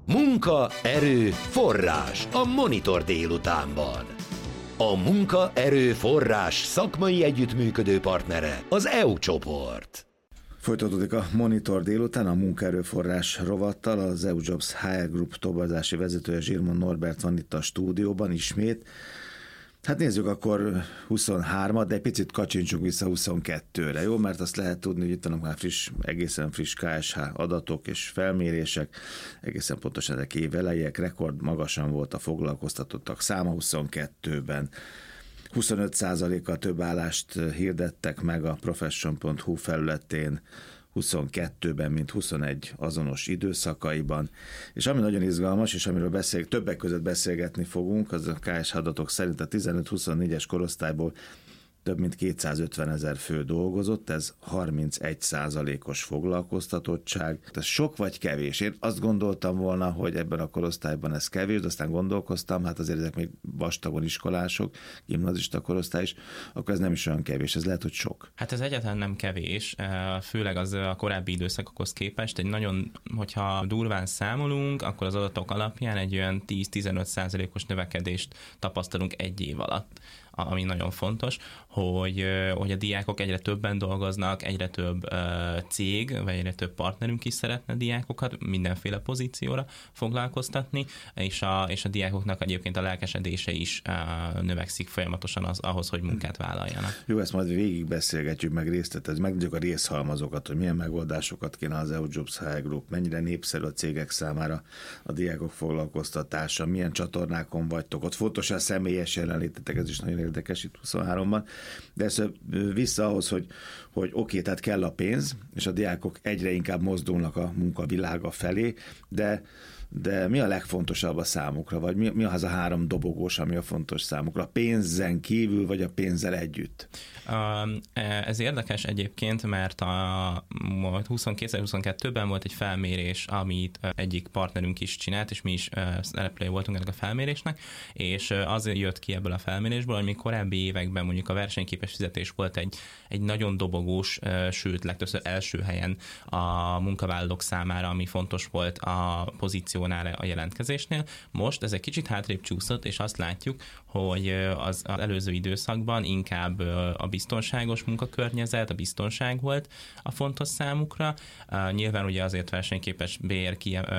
Munka, erő, forrás a Monitor délutánban. A Munka, erő, forrás szakmai együttműködő partnere az EU csoport. Folytatódik a Monitor délután a munkaerőforrás rovattal. Az EU Jobs HR Group toborzási vezetője Zsirmon Norbert van itt a stúdióban ismét. Hát nézzük akkor 23-at, de egy picit kacsintsunk vissza 22-re, jó? Mert azt lehet tudni, hogy itt vannak már egészen friss KSH adatok és felmérések, egészen pontosan ezek évelejek, rekord magasan volt a foglalkoztatottak száma 22-ben. 25%-kal több állást hirdettek meg a profession.hu felületén 22-ben, mint 21 azonos időszakaiban. És ami nagyon izgalmas, és amiről többek között beszélgetni fogunk, az a KSH adatok szerint a 15-24-es korosztályból több mint 250 000 fő dolgozott, ez 31%-os foglalkoztatottság. Ez sok vagy kevés? Én azt gondoltam volna, hogy ebben a korosztályban ez kevés, de aztán gondolkoztam, hát azért ezek még vastagon iskolások, gimnazista korosztály is, akkor ez nem is olyan kevés, ez lehet, hogy sok. Hát ez egyáltalán nem kevés, főleg az a korábbi időszakokhoz képest. Egy nagyon, hogyha durván számolunk, akkor az adatok alapján egy olyan 10-15%-os növekedést tapasztalunk egy év alatt, ami nagyon fontos, hogy a diákok egyre többen dolgoznak, egyre több cég, vagy egyre több partnerünk is szeretne diákokat mindenféle pozícióra foglalkoztatni, és a diákoknak egyébként a lelkesedése is növekszik folyamatosan ahhoz, hogy munkát vállaljanak. Jó, ezt majd végig beszélgetjük, meg részletezni, megnézzük a részhalmazokat, hogy milyen megoldásokat kéne az EU Jobs HR Group, mennyire népszerű a cégek számára a diákok foglalkoztatása, milyen csatornákon vagytok, ott fontos a személyes jelenlétetek, ez is nagyon érdekes itt 23-ban, de ez vissza ahhoz, hogy oké, tehát kell a pénz, és a diákok egyre inkább mozdulnak a munkavilága felé, de mi a legfontosabb a számukra, vagy mi az a 3 dobogós, ami a fontos számukra? A pénzen kívül, vagy a pénzzel együtt? Ez érdekes egyébként, mert 2022-ben volt egy felmérés, amit egyik partnerünk is csinált, és mi is szereplői voltunk ennek a felmérésnek, és az jött ki ebből a felmérésből, hogy még korábbi években mondjuk a versenyképes fizetés volt egy nagyon dobogós, sőt legtöbbször első helyen a munkavállalók számára, ami fontos volt a pozíciónál a jelentkezésnél. Most ez egy kicsit hátrébb csúszott, és azt látjuk, hogy az előző időszakban inkább a biztonságos munkakörnyezet, a biztonság volt a fontos számukra. Nyilván ugye azért versenyképes bér,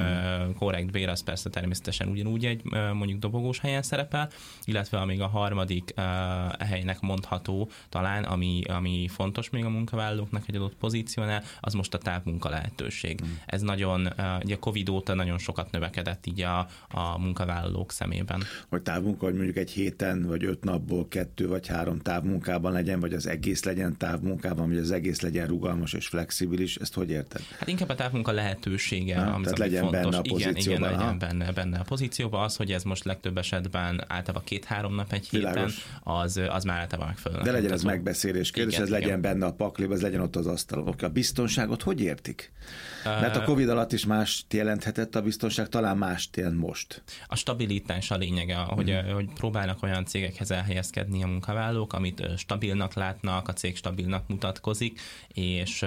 korrekt bér, az persze természetesen ugyanúgy egy mondjuk dobogós helyen szerepel, illetve még a harmadik helynek mondható talán, ami fontos még a munkavállalóknak egy adott pozíciónál, az most a távmunka lehetőség. Ez nagyon, ugye a Covid óta nagyon sokat növekedett így a munkavállalók szemében. Hogy távmunka, hogy mondjuk egy héten, vagy 5 napból 2 vagy 3 távmunkában legyen, vagy az egész legyen távmunkában, vagy az egész legyen rugalmas és flexibilis, ezt hogy érted? Hát inkább a távmunka lehetősége, tehát legyen fontos. Benne a pozícióban. Igen, legyen benne a pozícióban. Az, hogy ez most legtöbb esetben általában 2-3 nap egy héten, az már általában megfelelő. De legyen ez megbeszélés kérdés, ez legyen benne a pakliba, ez legyen ott az asztalon. A biztonságot hogy értik? Mert a Covid alatt is mást jelenthetett a biztonság, talán mást jelent most. A stabilitás a lényege, hogy próbálnak olyan cégekhez elhelyezkedni a munkavállalók, amit stabilnak látnak, a cég stabilnak mutatkozik, és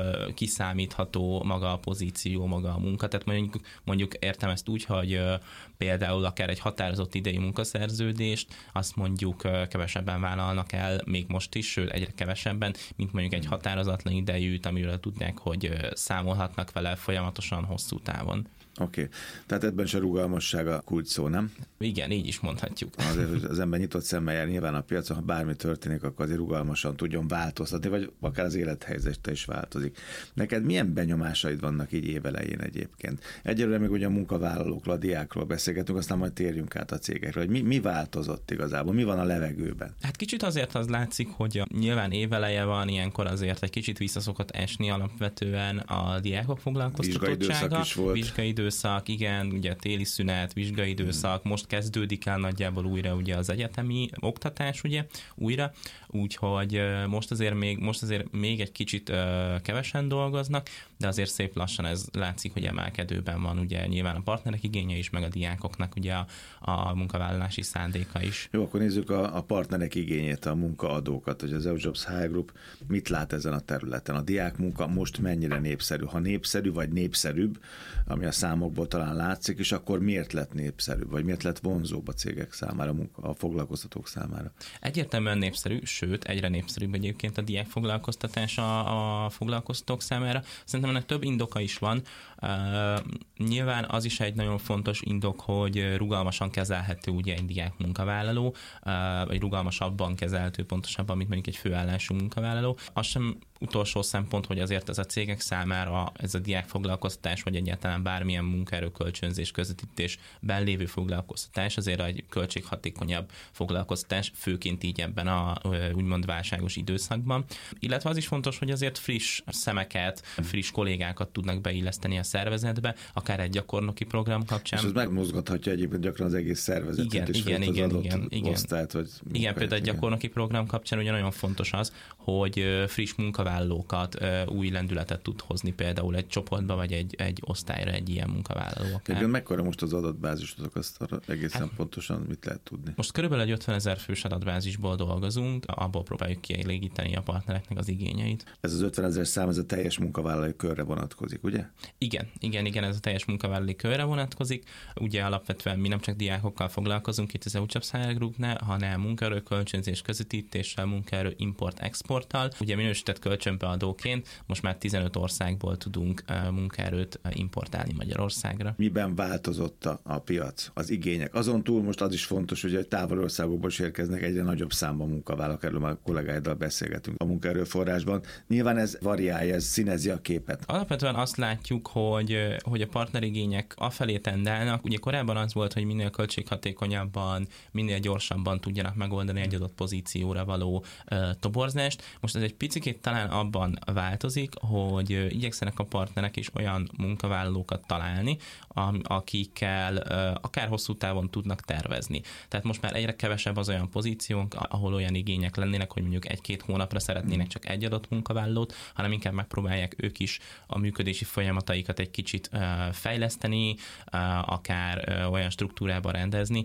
kiszámítható maga a pozíció, maga a munka. Tehát mondjuk értem ezt úgy, hogy például akár egy határozott idejű munkaszerződést, azt mondjuk kevesebben vállalnak el, még most is, sőt egyre kevesebben, mint mondjuk egy határozatlan idejűt, amiről tudják, hogy számolhatnak vele folyamatosan hosszú távon. Oké. Tehát ebben is a rugalmasság a kulcs szó, nem? Igen, így is mondhatjuk. Azért az ember nyitott szemmel jár nyilván a piacon, ha bármi történik, akkor azért rugalmasan tudjon változtatni, vagy akár az élethelyzete is változik. Neked milyen benyomásaid vannak így évelején egyébként? Egyelőre még ugye a munkavállalókról, a diákról beszélgetünk, aztán majd térjünk át a cégekről. Hogy mi változott igazából? Mi van a levegőben? Hát kicsit azért az látszik, hogy nyilván éveleje van, ilyenkor azért egy kicsit visszaszokott esni alapvetően a diákok foglalkoztatottsága. Vizsgaidőszak, igen, ugye téli szünet, vizsgaidőszak, most kezdődik el nagyjából újra ugye az egyetemi oktatás, ugye, újra, úgyhogy most azért még egy kicsit kevesen dolgoznak, de azért szép lassan ez látszik, hogy emelkedőben van ugye nyilván a partnerek igénye is, meg a diákoknak ugye a munkavállalási szándéka is. Jó, akkor nézzük a partnerek igényét, a munkaadókat, hogy az EU Jobs HR Group mit lát ezen a területen. A diákmunka most mennyire népszerű? Ha népszerű vagy népszerűbb, ami a számokból talán látszik, és akkor miért lett népszerűbb, vagy miért lett vonzóbb a cégek számára, a foglalkoztatók számára? Egyértelműen népszerű, sőt, egyre népszerűbb egyébként a diák foglalkoztatás a foglalkoztatók számára. Szerintem ennek több indoka is van. Nyilván az is egy nagyon fontos indok, hogy rugalmasan kezelhető ugye egy diák munkavállaló, vagy rugalmasabban kezelhető pontosabban, mint mondjuk egy főállású munkavállaló. Az sem utolsó szempont, hogy azért ez a cégek számára ez a diák foglalkoztatás, vagy egyáltalán bármilyen munkaerő kölcsönzés, közvetítésben lévő foglalkoztatás azért egy költséghatékonyabb foglalkoztatás, főként így ebben a úgymond válságos időszakban. Illetve az is fontos, hogy azért friss szemeket, friss kollégákat tudnak beilleszteni a szervezetbe, akár egy gyakornoki program kapcsán. És ez megmozgathatja egyébként gyakran az egész szervezetet, igen, és az adott osztályt, vagy igen, például egy gyakornoki program kapcsán ugye nagyon fontos az, hogy friss munkavállalókat, új lendületet tud hozni például egy csoportba, vagy egy osztályra egy ilyen munkavállaló. Igen, mekkora most az adatbázisotok, azt egészen pontosan mit lehet tudni? Most körülbelül egy 50 000 fős adatbázisból dolgozunk, abból próbáljuk kielégíteni a partnereknek az igényeit. Ez az 50 000 szám, ez a teljes munkavállalói körre vonatkozik, ugye? Igen, ez a teljes munkavállalói körre vonatkozik. Ugye alapvetően mi nem csak diákokkal foglalkozunk itt az EU Jobs HR Groupnál, hanem munkaerő kölcsönzés közvetítéssel, munkaerő import-exporttal. Ugye minősített kölcsönbeadóként most már 15 országból tudunk munkaerőt importálni Magyarországra. Miben változott a piac, az igények? Azon túl most az is fontos, hogy távoli országokból is érkeznek egyre nagyobb számban munkavállalók, erről már a kollégáiddal beszélgetünk a munkaerőforrásban. Nyilván ez variálja, ez színezi a képet. Alapvetően azt látjuk, hogy a partnerigények afelé tendálnak. Ugye korábban az volt, hogy minél költséghatékonyabban, minél gyorsabban tudjanak megoldani egy adott pozícióra való toborzást. Most ez egy picikét talán abban változik, hogy igyekszenek a partnerek is olyan munkavállalókat találni, akikkel akár hosszú távon tudnak tervezni. Tehát most már egyre kevesebb az olyan pozíciónk, ahol olyan igények lennének, hogy mondjuk 1-2 hónapra szeretnének csak egy adott munkavállalót, hanem inkább megpróbálják ők is a működési folyamataikat egy kicsit fejleszteni, akár olyan struktúrában rendezni,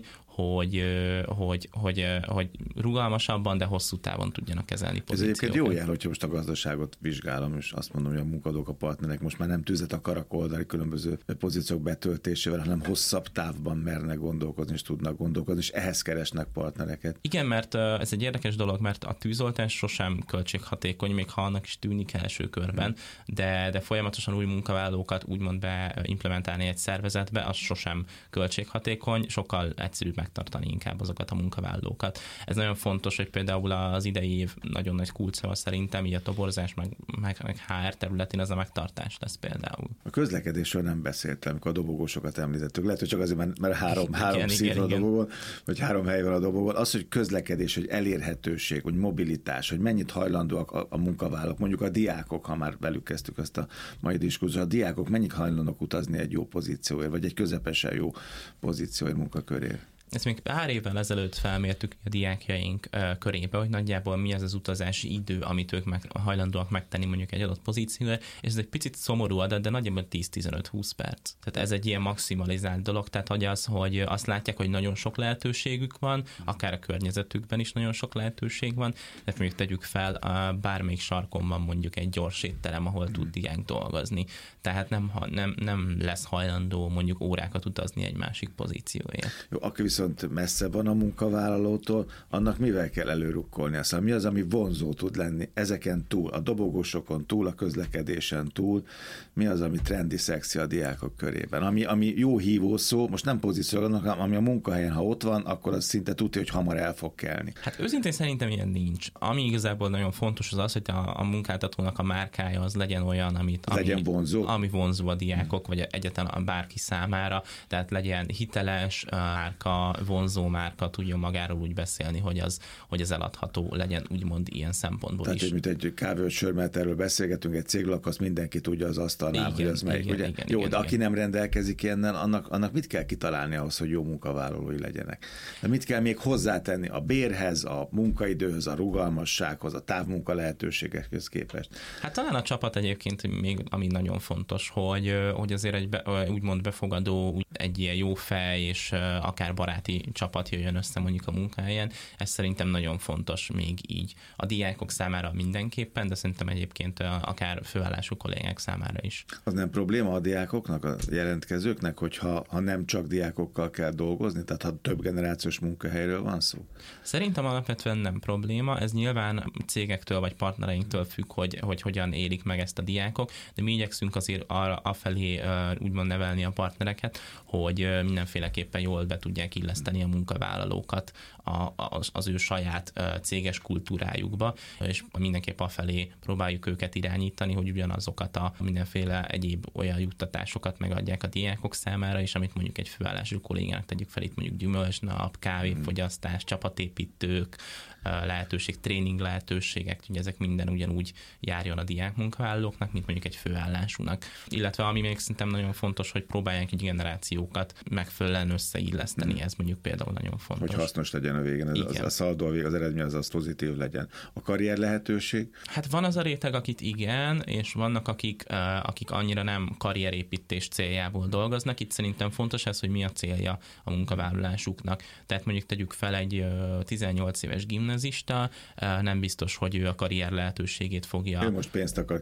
hogy rugalmasabban, de hosszú távon tudjanak kezelni pozíciókat. Ez egyébként jó jár, hogyha most a gazdaságot vizsgálom, és azt mondom, hogy a munkadók, a partnerek most már nem tüzet akarnak oldani különböző pozíciók betöltésével, hanem hosszabb távban mernek gondolkozni, és tudnak gondolkozni, és ehhez keresnek partnereket. Igen, mert ez egy érdekes dolog, mert a tűzoltás sosem költséghatékony, még ha annak is tűnik első körben, de folyamatosan új munkavállalókat úgymond beimplementálni egy szervezetbe, az sosem költséghatékony, sokkal egyszerűbb megtartani inkább azokat a munkavállalókat. Ez nagyon fontos, hogy például az idei év nagyon nagy kulcsszava szerintem, így a toborzás, meg HR területén az a megtartás lesz például. A közlekedésről nem beszéltem, amikor a dobogósokat említettük. Lehet, hogy csak azért, mert három szín van a dobogón, vagy 3 hely van a dobogón. Az, hogy közlekedés, hogy elérhetőség, hogy mobilitás, hogy mennyit hajlandóak a munkavállalók, mondjuk a diákok, ha már velük kezdtük ezt a mai diskurzus, a diákok mennyit hajlandóak utazni egy jó pozícióért, vagy egy közepesen jó pozícióért, munkakörért? Ezt még pár évvel ezelőtt felmértük a diákjaink körébe, hogy nagyjából mi az utazási idő, amit ők hajlandóak megtenni mondjuk egy adott pozícióra, és ez egy picit szomorú adat, de nagyjából 10-15-20 perc. Tehát ez egy ilyen maximalizált dolog, tehát hogy azt látják, hogy nagyon sok lehetőségük van, akár a környezetükben is nagyon sok lehetőség van, tehát mondjuk tegyük fel, bármelyik sarkon van mondjuk egy gyors étterem, ahol tud diák dolgozni. Tehát nem lesz hajlandó mondjuk órákat utazni egy másik pozícióért. Jó, aki viszont messze van a munkavállalótól, annak mivel kell előrukkolni? Aztán mi az, ami vonzó tud lenni ezeken túl, a dobogósokon túl, a közlekedésen túl, mi az, ami trendi, szexi a diákok körében? Ami jó hívó szó, most nem pozíció, ami a munkahelyen, ha ott van, akkor az szinte tudja, hogy hamar el fog kelni. Hát őszintén szerintem ilyen nincs. Ami igazából nagyon fontos az, hogy a munkáltatónak a márkája az legyen olyan, legyen vonzó. Ami vonzó a diákok, vagy egyáltalán bárki számára, tehát legyen hiteles márka, a vonzó márka tudjon magáról úgy beszélni, hogy az eladható legyen, úgymond ilyen szempontból tehát, is. Tehát, mint egy kávé vagy sör, mert erről beszélgetünk, egy céglakasz, mindenki tudja az asztalnál, hogy az melyik, ugye? Jó, de aki nem rendelkezik ilyennel, annak mit kell kitalálni ahhoz, hogy jó munkavállalói legyenek? De mit kell még hozzátenni a bérhez, a munkaidőhöz, a rugalmassághoz, a távmunka lehetőségekhez képest? Hát talán a csapat egyébként még, ami nagyon fontos, hogy azért úgymond befogadó, egy ilyen jó fej és akár baráti csapat jöjjön össze mondjuk a munkahelyen. Ez szerintem nagyon fontos még így. A diákok számára mindenképpen, de szerintem egyébként akár főállású kollégák számára is. Az nem probléma a diákoknak, a jelentkezőknek, hogyha nem csak diákokkal kell dolgozni, tehát ha több generációs munkahelyről van szó? Szerintem alapvetően nem probléma, ez nyilván cégektől vagy partnereinktől függ, hogy hogyan élik meg ezt a diákok, de mi igyekszünk azért afelé úgymond nevelni a partnereket, hogy mindenféleképpen jól be tudják illeszteni a munkavállalókat az ő saját céges kultúrájukba, és mindenképp afelé próbáljuk őket irányítani, hogy ugyanazokat a mindenféle egyéb olyan juttatásokat megadják a diákok számára, és amit mondjuk egy főállású kollégának tegyük fel, itt mondjuk gyümölcsnap, kávéfogyasztás, csapatépítők, lehetőség, tréning lehetőségek, ugye ezek minden ugyanúgy járjon a diák munkavállalóknak, mint mondjuk egy főállásúnak. Illetve ami még szerintem nagyon fontos, hogy próbálják így generációkat megfelelően összeilleszteni, ez mondjuk például nagyon fontos. Hogy hasznos legyen a végén, a szaldó, az eredmény az pozitív legyen. A karrier lehetőség? Hát van az a réteg, akit igen, és vannak akik annyira nem karrierépítés céljából dolgoznak. Itt szerintem fontos ez, hogy mi a célja a munkavállalásuknak. Tehát mondjuk tegyük fel egy 18 éves gimnazista, nem biztos, hogy ő a karrier lehetőségét fogja. Ő most pénzt akar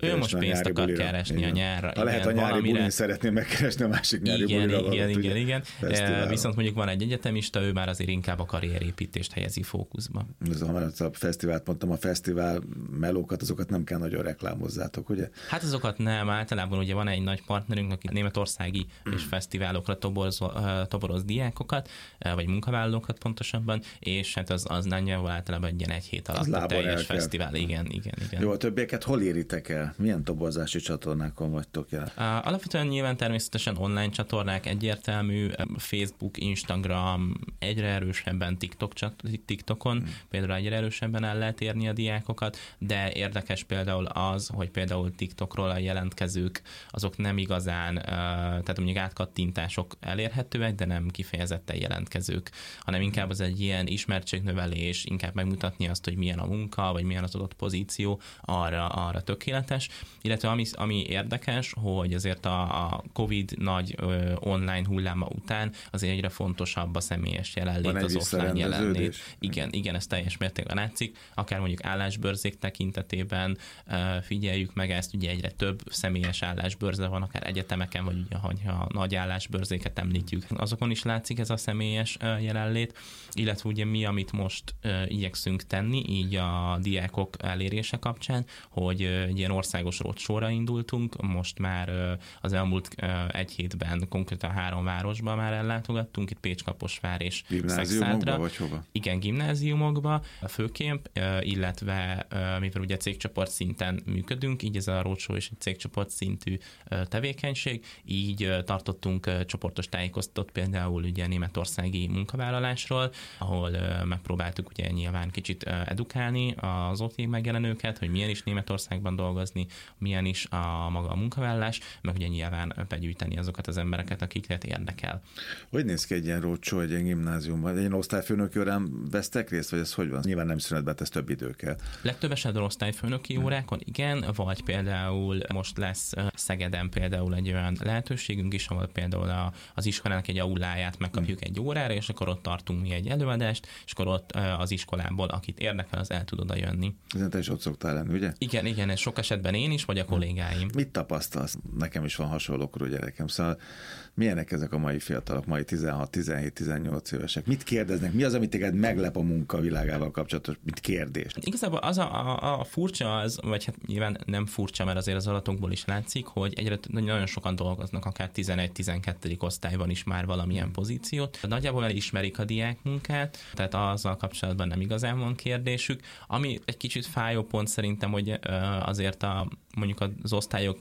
keresni a nyárra. Ha lehet a nyári bulin szeretné megkeresni a másik nyári bulira. Igen. Viszont mondjuk van egy egyetemista, ő már azért inkább a karrierépítést helyezi fókuszba. A fesztivált mondtam, a fesztivál melókat, azokat nem kell nagyon reklámozzátok, ugye? Hát azokat nem, általában ugye van egy nagy partnerünk, aki németországi és fesztiválokra toboroz diákokat, vagy munkavállalókat pontosabban, és hát az nagyjából általában egy ilyen egy hét alatt a teljes fesztivál. Igen. Jó, a többieket hol éritek el? Milyen toborzási csatornákon vagytok jelen? Alapvetően nyilván természetesen online csatornák egyértelmű, Facebook, Instagram, egyre erősebben TikTokon, például egyre erősebben el lehet érni a diákokat, de érdekes például az, hogy például TikTokról a jelentkezők azok nem igazán, tehát mondjuk átkattintások elérhetőek, de nem kifejezetten jelentkezők, hanem inkább az egy ilyen ismertségnövelés, inkább megmutatni azt, hogy milyen a munka, vagy milyen az adott pozíció, arra tökéletes. Illetve ami érdekes, hogy azért a Covid nagy online hulláma után azért egyre fontosabb a személyes jelenlét, az offline jelenlét. Igen, ez teljes mértékben látszik. Akár mondjuk állásbörzék tekintetében figyeljük meg ezt, ugye egyre több személyes állásbörze van, akár egyetemeken, vagy ugye, ha nagy állásbörzéket említjük, azokon is látszik ez a személyes jelenlét, illetve ugye mi, amit most igyekszünk tenni, így a diákok elérése kapcsán, hogy egy ilyen országos roadshow-ra indultunk, most már az elmúlt egy hétben konkrétan 3 városban már ellátogattunk, itt Pécs-Kaposvár és Gimnáziumokba, vagy hova? Igen, gimnáziumokba főképp, illetve mivel ugye cégcsoport szinten működünk, így ez a roadshow és egy cégcsoport szintű tevékenység, így tartottunk csoportos tájékoztatót például ugye németországi munkavállalásról, ahol megpróbáltuk ugye nyilván kicsit edukálni az ott megjelenőket, hogy milyen is Németországban dolgozni, milyen is a maga a munkavállalás, meg ugye nyilván begyűjteni azokat az embereket, akiket érdekel. Hogy néz ki egy ilyen roadshow, egy ilyen gimnáziumban? Egy ilyen osztályfőnöki órán vesztek részt, vagy ez hogy van? Nyilván nem szünetben, ez több idő kell. Legtöbb esetben osztályfőnöki órákon igen, vagy például most lesz Szegeden például egy olyan lehetőségünk is, ahol például az iskolának egy auláját megkapjuk egy órára, és akkor ott tartunk mi egy előadást, és akkor ott az iskolából, akit érdekel, az el tud oda jönni. Ezen te is ott szoktál lenni, ugye? Igen, ez sok esetben én is, vagy a kollégáim. Mit tapasztalsz? Nekem is van hasonlókorú gyerekem, szóval milyenek ezek a mai fiatalok, mai 16, 17, 18 évesek? Mit kérdeznek? Mi az, amit téged meglep a munka világával kapcsolatos, mint kérdés? Igazából az a furcsa az, vagy hát nyilván nem furcsa, mert azért az adatokból is látszik, hogy egyre nagyon sokan dolgoznak, akár 11-12. osztályban is már valamilyen pozíciót. Nagyjából elismerik a diák munkát, tehát azzal kapcsolatban nem igazán van kérdésük. Ami egy kicsit fájó pont szerintem, hogy azért mondjuk az osztályokból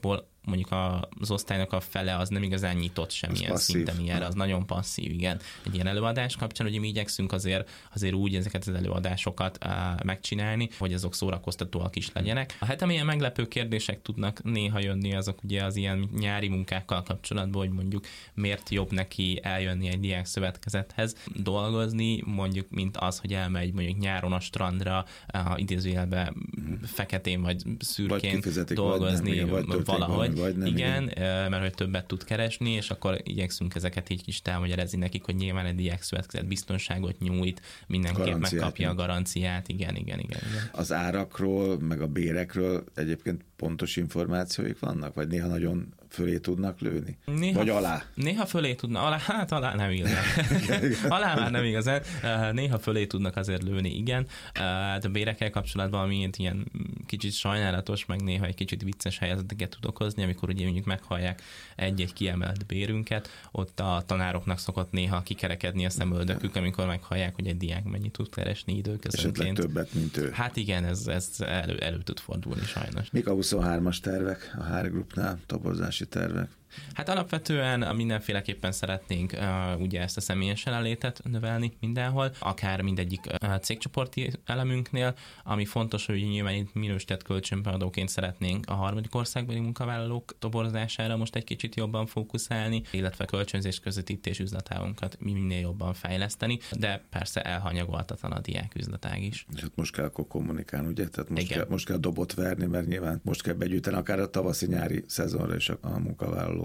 mondjuk az osztálynak a fele az nem igazán nyitott semmilyen szinten ilyenre, az nagyon passzív, igen. Egy ilyen előadás kapcsán, ugye mi igyekszünk azért úgy ezeket az előadásokat megcsinálni, hogy azok szórakoztatóak is legyenek. Hát amilyen meglepő kérdések tudnak néha jönni, azok ugye az ilyen nyári munkákkal kapcsolatban, hogy mondjuk miért jobb neki eljönni egy diákszövetkezethez dolgozni, mondjuk mint az, hogy elmegy mondjuk nyáron a strandra, idézőjelben feketén vagy szürkén dolgozni valahogy. Igen, mert hogy többet tud keresni, és akkor igyekszünk ezeket így kis elmagyarázni nekik, hogy nyilván egy diákszövetkezet biztonságot nyújt, mindenképp megkapja a garanciát. Igen. Az árakról, meg a bérekről egyébként pontos információik vannak, vagy néha nagyon fölé tudnak lőni? Vagy alá? Néha fölé tudnak, alá nem igazán. Alá már nem igazán. Néha fölé tudnak azért lőni, igen. A bérekkel kapcsolatban, ami ilyen kicsit sajnálatos, meg néha egy kicsit vicces helyzeteket tud okozni, amikor ugye mondjuk meghallják egy-egy kiemelt bérünket, ott a tanároknak szokott néha kikerekedni a szemöldökük, amikor meghallják, hogy egy diák mennyit tud keresni időközönként. Esetleg többet, mint ő. Hát igen, ez elő tud fordulni sajnos. Mik a 23-as tervek a HR Groupnál, toborzási tervek? Hát alapvetően mindenféleképpen szeretnénk ugye ezt a személyes jelenlétet növelni mindenhol, akár mindegyik cégcsoporti elemünknél, ami fontos, hogy nyilván itt minősített kölcsönbeadóként szeretnénk a harmadik országbeli munkavállalók toborzására most egy kicsit jobban fókuszálni, illetve kölcsönzés közvetítés üzletágunkat minél jobban fejleszteni, de persze elhanyagoltatlan a diák üzletág is. És hát most kell akkor kommunikálni, ugye? Tehát most kell dobot verni, mert nyilván most kell begyűjteni akár a tavaszi-nyári szezonra is a munkavállalókat.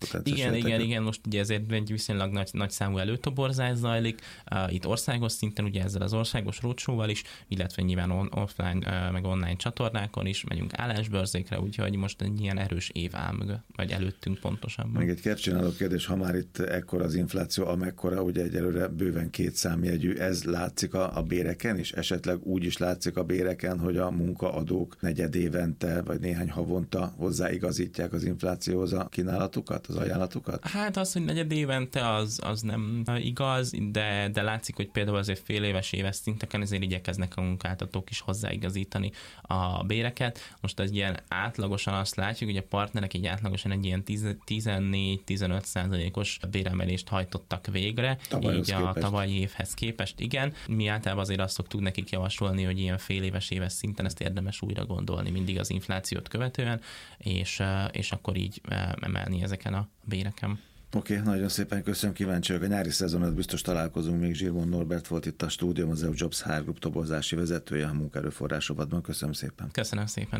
Igen, most ugye ezért egy viszonylag nagy számú előtoborzás zajlik, itt országos szinten, ugye ezzel az országos roadshow-val is, illetve nyilván offline, meg online csatornákon is megyünk állásbörzékre, úgyhogy most egy ilyen erős év áll mögött, vagy előttünk pontosabban. Még egy kertcsináló kérdés, ha már itt ekkora az infláció, amekkora, ugye egyelőre bőven 2 számjegyű, ez látszik a béreken is? Esetleg úgy is látszik a béreken, hogy a munkaadók negyedévente, vagy néhány havonta hozzáigazítják az inflációhoz a kínálatukat, az ajánlatukat? Hát az, hogy negyed évente az nem igaz, de látszik, hogy például azért fél éves szinteken ezért igyekeznek a munkáltatók is hozzáigazítani a béreket. Most az ilyen átlagosan azt látjuk, hogy a partnerek így átlagosan egy ilyen 14-15%-os béremelést hajtottak végre, így a tavalyi évhez képest, igen. Mi általában azért azt szoktuk nekik javasolni, hogy ilyen fél éves szinten ezt érdemes újra gondolni mindig az inflációt követően, és akkor így emelni ezeken a béreken. Oké, nagyon szépen köszönöm, kíváncsi vagyok. A nyári szezonat biztos találkozunk még. Zsirmon Norbert volt itt a stúdióm, az EU Jobs HR Group toborzási vezetője a munkaerőforrás rovatban. Köszönöm szépen. Köszönöm szépen.